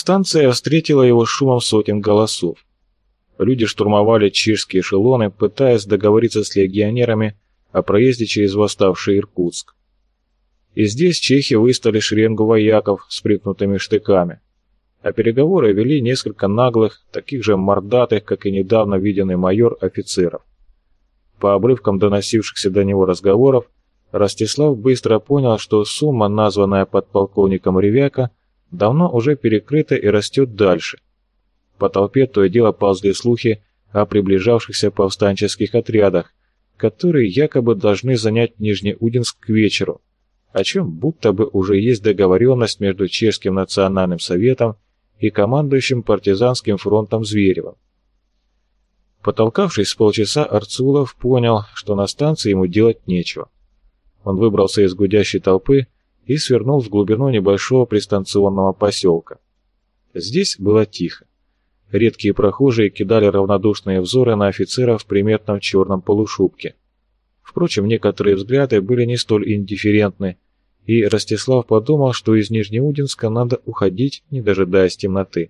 Станция встретила его шумом сотен голосов. Люди штурмовали чешские эшелоны, пытаясь договориться с легионерами о проезде через восставший Иркутск. И здесь чехи выставили шеренгу вояков с прикнутыми штыками, а переговоры вели несколько наглых, таких же мордатых, как и недавно виденный майор, офицеров. По обрывкам доносившихся до него разговоров, Ростислав быстро понял, что сумма, названная подполковником Ревяка, давно уже перекрыта и растет дальше. По толпе то и дело ползли слухи о приближавшихся повстанческих отрядах, которые якобы должны занять Нижнеудинск к вечеру, о чем будто бы уже есть договоренность между Чешским национальным советом и командующим партизанским фронтом Зверевым. Потолкавшись с полчаса, Арцулов понял, что на станции ему делать нечего. Он выбрался из гудящей толпы и свернул в глубину небольшого пристанционного поселка. Здесь было тихо. Редкие прохожие кидали равнодушные взоры на офицеров в приметном черном полушубке. Впрочем, некоторые взгляды были не столь индифферентны, и Ростислав подумал, что из Нижнеудинска надо уходить, не дожидаясь темноты.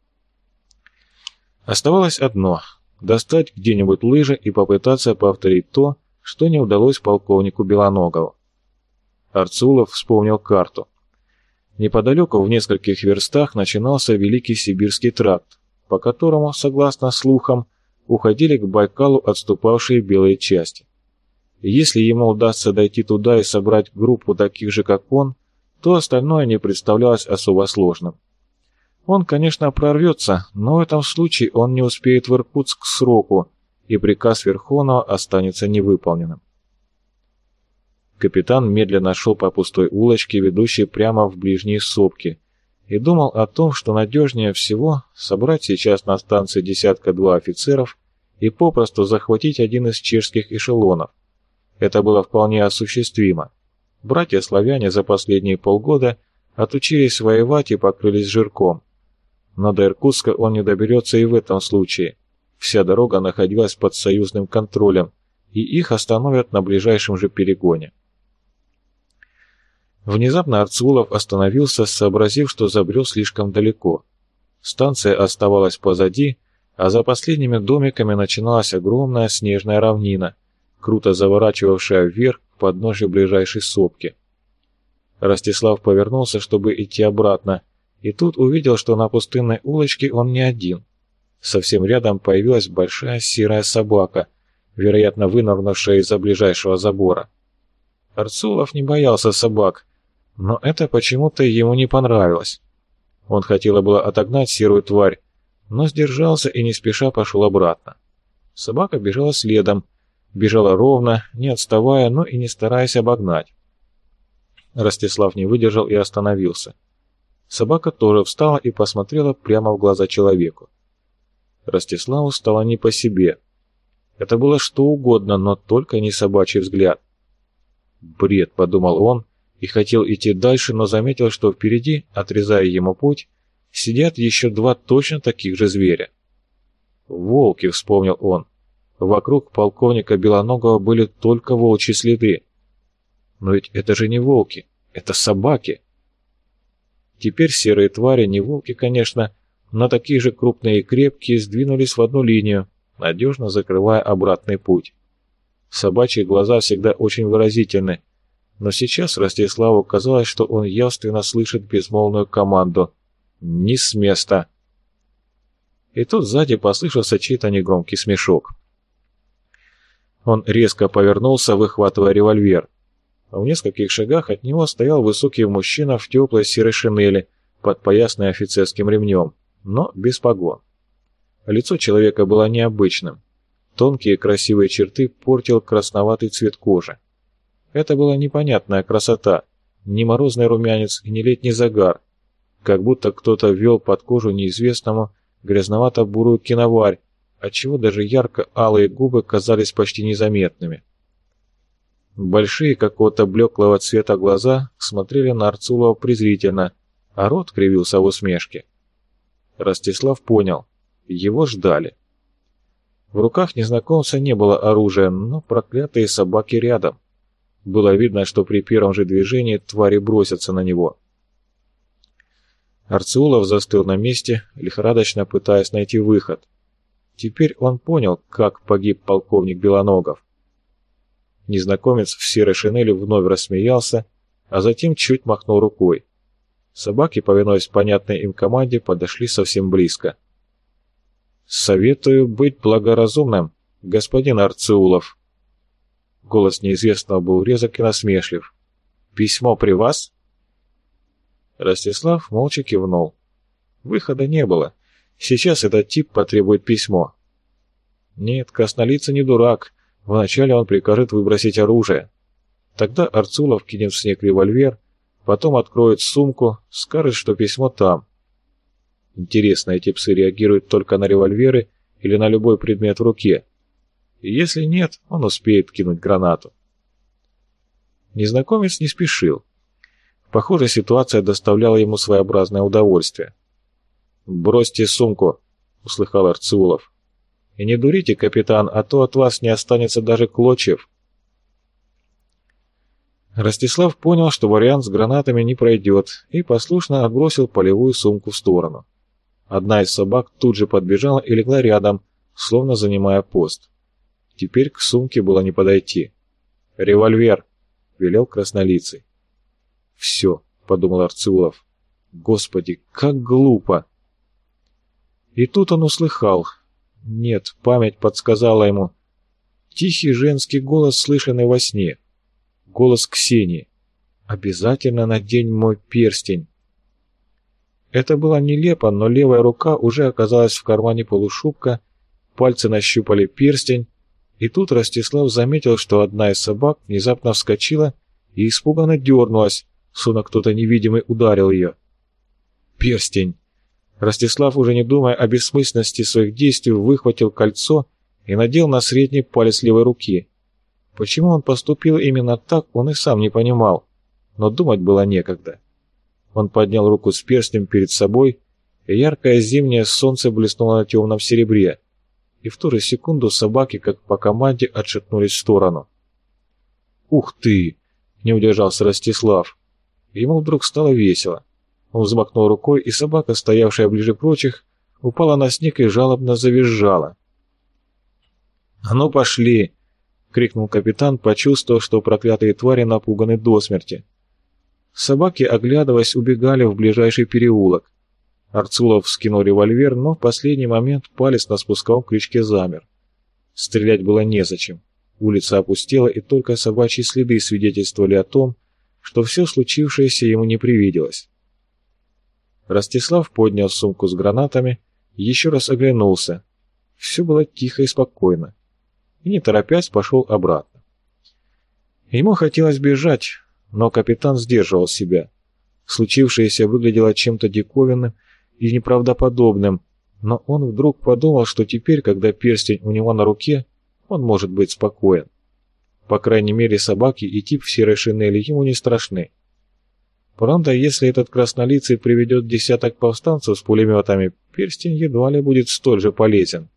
Оставалось одно — достать где-нибудь лыжи и попытаться повторить то, что не удалось полковнику Белоногову. Арцулов вспомнил карту. Неподалеку в нескольких верстах начинался Великий Сибирский тракт, по которому, согласно слухам, уходили к Байкалу отступавшие белые части. Если ему удастся дойти туда и собрать группу таких же, как он, то остальное не представлялось особо сложным. Он, конечно, прорвется, но в этом случае он не успеет в Иркутск к сроку, и приказ Верховного останется невыполненным. Капитан медленно шел по пустой улочке, ведущей прямо в ближние сопки, и думал о том, что надежнее всего собрать сейчас на станции десятка-два офицеров и попросту захватить один из чешских эшелонов. Это было вполне осуществимо. Братья-славяне за последние полгода отучились воевать и покрылись жирком. Но до Иркутска он не доберется и в этом случае. Вся дорога находилась под союзным контролем, и их остановят на ближайшем же перегоне. Внезапно Арцулов остановился, сообразив, что забрел слишком далеко. Станция оставалась позади, а за последними домиками начиналась огромная снежная равнина, круто заворачивавшая вверх к подножию ближайшей сопки. Ростислав повернулся, чтобы идти обратно, и тут увидел, что на пустынной улочке он не один. Совсем рядом появилась большая серая собака, вероятно, вынырнувшая из-за ближайшего забора. Арцулов не боялся собак, но это почему-то ему не понравилось. Он хотел было отогнать серую тварь, но сдержался и не спеша пошел обратно. Собака бежала следом, бежала ровно, не отставая, но и не стараясь обогнать. Ростислав не выдержал и остановился. Собака тоже встала и посмотрела прямо в глаза человеку. Ростиславу стало не по себе. Это было что угодно, но только не собачий взгляд. «Бред», — подумал он, и хотел идти дальше, но заметил, что впереди, отрезая ему путь, сидят еще два точно таких же зверя. «Волки», — вспомнил он. Вокруг полковника Белоногова были только волчьи следы. Но ведь это же не волки, это собаки. Теперь серые твари, не волки, конечно, но такие же крупные и крепкие, сдвинулись в одну линию, надежно закрывая обратный путь. Собачьи глаза всегда очень выразительны, но сейчас Ростиславу казалось, что он явственно слышит безмолвную команду «Не с места!». И тут сзади послышался чей-то негромкий смешок. Он резко повернулся, выхватывая револьвер. В нескольких шагах от него стоял высокий мужчина в теплой серой шинели, подпоясанной офицерским ремнем, но без погон. Лицо человека было необычным. Тонкие красивые черты портил красноватый цвет кожи. Это была непонятная красота, не морозный румянец и не летний загар, как будто кто-то ввел под кожу неизвестному грязновато-бурую киноварь, отчего даже ярко-алые губы казались почти незаметными. Большие какого-то блеклого цвета глаза смотрели на Арцулова презрительно, а рот кривился в усмешке. Ростислав понял, его ждали. В руках незнакомца не было оружия, но проклятые собаки рядом. Было видно, что при первом же движении твари бросятся на него. Арцеулов застыл на месте, лихорадочно пытаясь найти выход. Теперь он понял, как погиб полковник Белоногов. Незнакомец в серой шинели вновь рассмеялся, а затем чуть махнул рукой. Собаки, повинуясь понятной им команде, подошли совсем близко. «Советую быть благоразумным, господин Арцеулов». Голос неизвестного был резок и насмешлив. «Письмо при вас?» Ростислав молча кивнул. Выхода не было. Сейчас этот тип потребует письмо. Нет, краснолицый не дурак. Вначале он прикажет выбросить оружие. Тогда Арцулов кинет в снег револьвер, потом откроет сумку, скажет, что письмо там. Интересно, эти псы реагируют только на револьверы или на любой предмет в руке? И если нет, он успеет кинуть гранату. Незнакомец не спешил. Похоже, ситуация доставляла ему своеобразное удовольствие. «Бросьте сумку», — услыхал Арцеулов. «И не дурите, капитан, а то от вас не останется даже клочьев». Ростислав понял, что вариант с гранатами не пройдет, и послушно отбросил полевую сумку в сторону. Одна из собак тут же подбежала и легла рядом, словно занимая пост. Теперь к сумке было не подойти. «Револьвер», — велел краснолицый. «Все», — подумал Арцеулов. «Господи, как глупо!» И тут он услыхал. Нет, память подсказала ему. Тихий женский голос, слышанный во сне. Голос Ксении. «Обязательно надень мой перстень». Это было нелепо, но левая рука уже оказалась в кармане полушубка, пальцы нащупали перстень, и тут Ростислав заметил, что одна из собак внезапно вскочила и испуганно дернулась, словно кто-то невидимый ударил ее. Перстень! Ростислав, уже не думая о бессмысленности своих действий, выхватил кольцо и надел на средний палец левой руки. Почему он поступил именно так, он и сам не понимал, но думать было некогда. Он поднял руку с перстнем перед собой, и яркое зимнее солнце блеснуло на темном серебре, и в ту же секунду собаки, как по команде, отшатнулись в сторону. «Ух ты!» — не удержался Ростислав. Ему вдруг стало весело. Он взмахнул рукой, и собака, стоявшая ближе прочих, упала на снег и жалобно завизжала. «А ну пошли!» — крикнул капитан, почувствовав, что проклятые твари напуганы до смерти. Собаки, оглядываясь, убегали в ближайший переулок. Арцулов вскинул револьвер, но в последний момент палец на спусковом крючке замер. Стрелять было незачем. Улица опустела, и только собачьи следы свидетельствовали о том, что все случившееся ему не привиделось. Ростислав поднял сумку с гранатами, еще раз оглянулся. Все было тихо и спокойно. И, не торопясь, пошел обратно. Ему хотелось бежать, но капитан сдерживал себя. Случившееся выглядело чем-то диковинным и неправдоподобным, но он вдруг подумал, что теперь, когда перстень у него на руке, он может быть спокоен. По крайней мере, собаки и тип в серой шинели ему не страшны. Правда, если этот краснолицый приведет десяток повстанцев с пулеметами, перстень едва ли будет столь же полезен.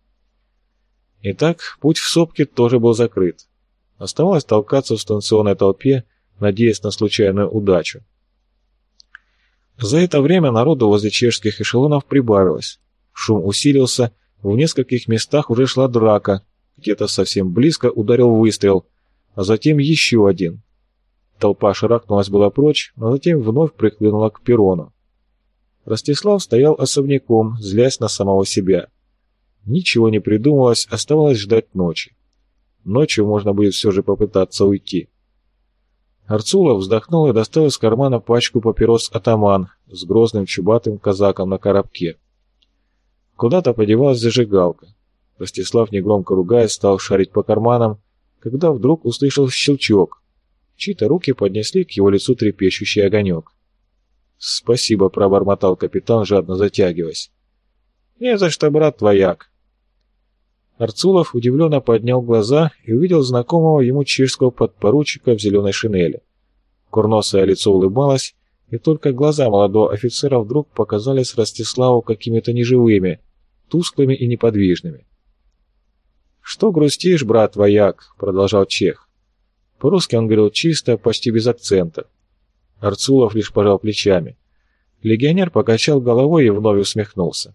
Итак, путь в сопки тоже был закрыт. Оставалось толкаться в станционной толпе, надеясь на случайную удачу. За это время народу возле чешских эшелонов прибавилось. Шум усилился, в нескольких местах уже шла драка, где-то совсем близко ударил выстрел, а затем еще один. Толпа шарахнулась была прочь, но затем вновь прихлынула к перрону. Ростислав стоял особняком, злясь на самого себя. Ничего не придумалось, оставалось ждать ночи. Ночью можно будет все же попытаться уйти. Арцулов вздохнул и достал из кармана пачку папирос «Атаман» с грозным чубатым казаком на коробке. Куда-то подевалась зажигалка. Ростислав, негромко ругаясь, стал шарить по карманам, когда вдруг услышал щелчок. Чьи-то руки поднесли к его лицу трепещущий огонек. «Спасибо», — пробормотал капитан, жадно затягиваясь. «Не за что, брат вояк». Арцулов удивленно поднял глаза и увидел знакомого ему чешского подпоручика в зеленой шинели. Курносое лицо улыбалось, и только глаза молодого офицера вдруг показались Ростиславу какими-то неживыми, тусклыми и неподвижными. «Что грустишь, брат вояк?» — продолжал чех. По-русски он говорил чисто, почти без акцента. Арцулов лишь пожал плечами. Легионер покачал головой и вновь усмехнулся.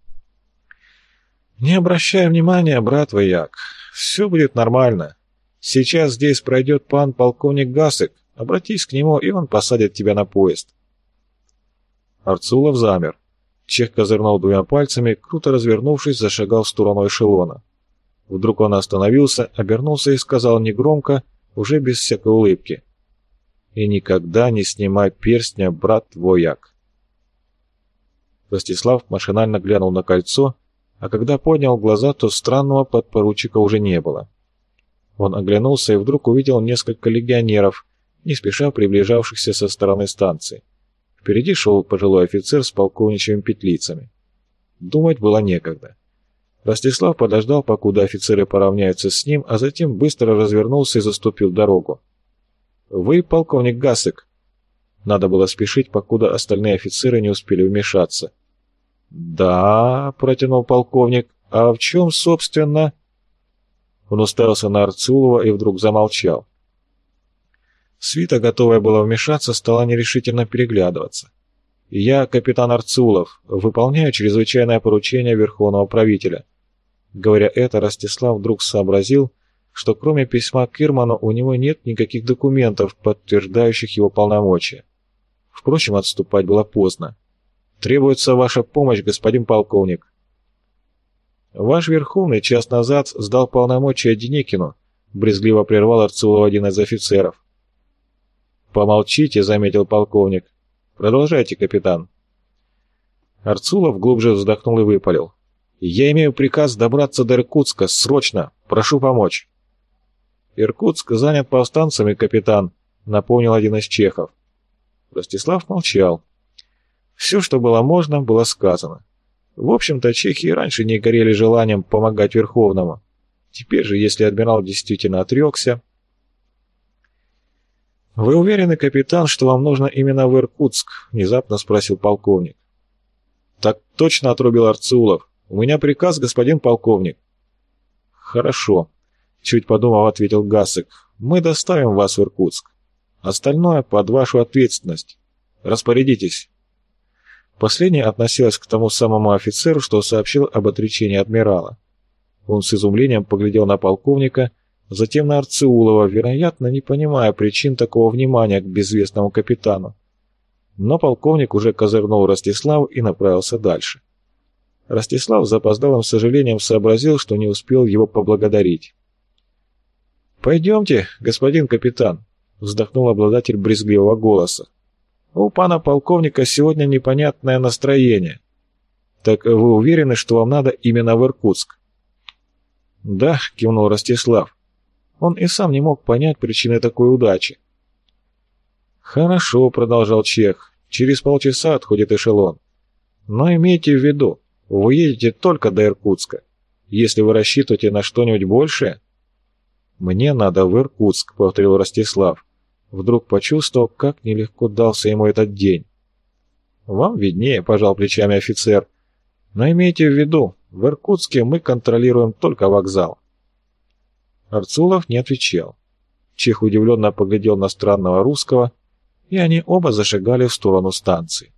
«Не обращай внимания, брат вояк. Все будет нормально. Сейчас здесь пройдет пан полковник Гасек. Обратись к нему, и он посадит тебя на поезд». Арцулов замер. Чех козырнул двумя пальцами, круто развернувшись, зашагал в сторону эшелона. Вдруг он остановился, обернулся и сказал негромко, уже без всякой улыбки: «И никогда не снимай перстня, брат вояк». Ростислав машинально глянул на кольцо, а когда поднял глаза, то странного подпоручика уже не было. Он оглянулся и вдруг увидел несколько легионеров, не спеша приближавшихся со стороны станции. Впереди шел пожилой офицер с полковничьими петлицами. Думать было некогда. Ростислав подождал, покуда офицеры поравняются с ним, а затем быстро развернулся и заступил дорогу. «Вы полковник Гасек?» Надо было спешить, покуда остальные офицеры не успели вмешаться. «Да», — протянул полковник, — «а в чем, собственно...» Он уставился на Арцулова и вдруг замолчал. Свита, готовая была вмешаться, стала нерешительно переглядываться. «Я, капитан Арцулов, выполняю чрезвычайное поручение Верховного правителя». Говоря это, Ростислав вдруг сообразил, что кроме письма к Ирману у него нет никаких документов, подтверждающих его полномочия. Впрочем, отступать было поздно. «Требуется ваша помощь, господин полковник». «Ваш Верховный час назад сдал полномочия Деникину», — брезгливо прервал Арцулова один из офицеров. «Помолчите», — заметил полковник. «Продолжайте, капитан». Арцулов глубже вздохнул и выпалил: «Я имею приказ добраться до Иркутска, срочно, прошу помочь». «Иркутск занят повстанцами, капитан», — напомнил один из чехов. Ростислав молчал. Все, что было можно, было сказано. В общем-то, чехи и раньше не горели желанием помогать Верховному. Теперь же, если адмирал действительно отрекся... «Вы уверены, капитан, что вам нужно именно в Иркутск?» — внезапно спросил полковник. «Так точно», — отрубил Арцулов. «У меня приказ, господин полковник». «Хорошо», — чуть подумав, ответил Гасек. «Мы доставим вас в Иркутск. Остальное под вашу ответственность. Распорядитесь». Последняя относилась к тому самому офицеру, что сообщил об отречении адмирала. Он с изумлением поглядел на полковника, затем на Арцулова, вероятно, не понимая причин такого внимания к безвестному капитану. Но полковник уже козырнул Ростиславу и направился дальше. Ростислав с запоздалым сожалением сообразил, что не успел его поблагодарить. «Пойдемте, господин капитан», — вздохнул обладатель брезгливого голоса. «У пана полковника сегодня непонятное настроение. Так вы уверены, что вам надо именно в Иркутск?» «Да», — кивнул Ростислав. Он и сам не мог понять причины такой удачи. «Хорошо», — продолжал чех, — «через полчаса отходит эшелон. Но имейте в виду, вы едете только до Иркутска. Если вы рассчитываете на что-нибудь большее...» «Мне надо в Иркутск», — повторил Ростислав. Вдруг почувствовал, как нелегко дался ему этот день. «Вам виднее», — пожал плечами офицер. «Но имейте в виду, в Иркутске мы контролируем только вокзал». Арцулов не отвечал. Чех удивленно поглядел на странного русского, и они оба зашагали в сторону станции.